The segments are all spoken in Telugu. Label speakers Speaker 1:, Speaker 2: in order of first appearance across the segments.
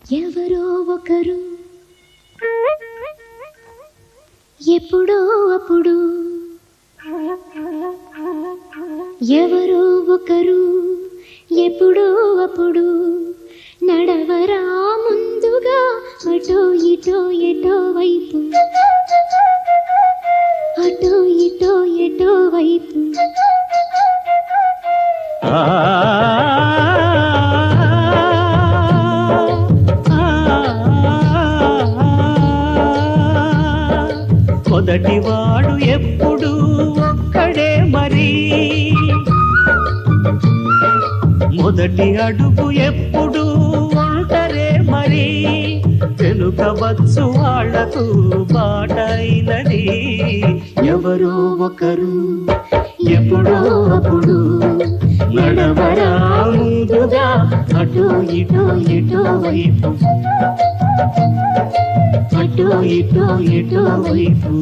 Speaker 1: ఎవరో ఒకరు ఎప్పుడో అప్పుడు, ఎవరో ఒకరు ఎప్పుడో అప్పుడు నడవరా ముందుగా అటో ఇటో ఎటో వైపు, అటో ఇటో ఎటో వైపు.
Speaker 2: మొదటివాడు ఎప్పుడు ఒక్కడే మరి, మొదటి అడుగు ఎప్పుడు ఒంటరే మరి, వెనుకవచ్చు వాళ్లకు బాటైనది. ఎవరో ఒకరు ఎప్పుడో అప్పుడు నడవరా ముందుగా అటో ఇటో ఎటో వైపు, అటో ఇటో ఎటో వైపు.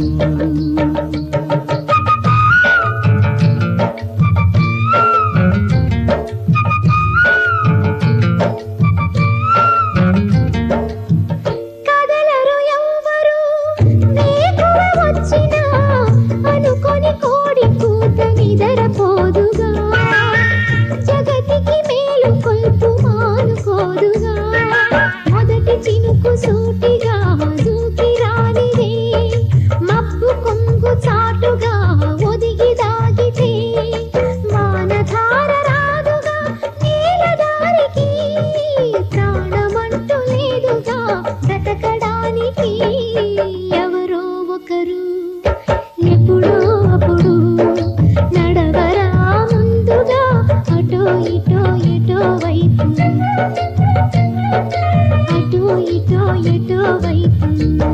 Speaker 1: కదలరు ఎవ్వరు వేకువ వచ్చినా, అనుకొని కోడి కూత నిదరపోదుగా, జగతికి మేలు కొల్పు మానుకోదుగా. మొదటి చినుకు సూటిగా దూకి రానిదే, మబ్బు కొంగు చాటుగా ఒదిగి దాగితే, మానధార రాదుగా నేల దారికి, ప్రాణమంటూ లేదుగా బ్రతకడానికి. ఎవరో ఒకరు ఎప్పుడో అప్పుడు నడవరా ముందుగా అటో ఇటో ఎటో వైపు, అటో ఇటో ఎటో వైపు.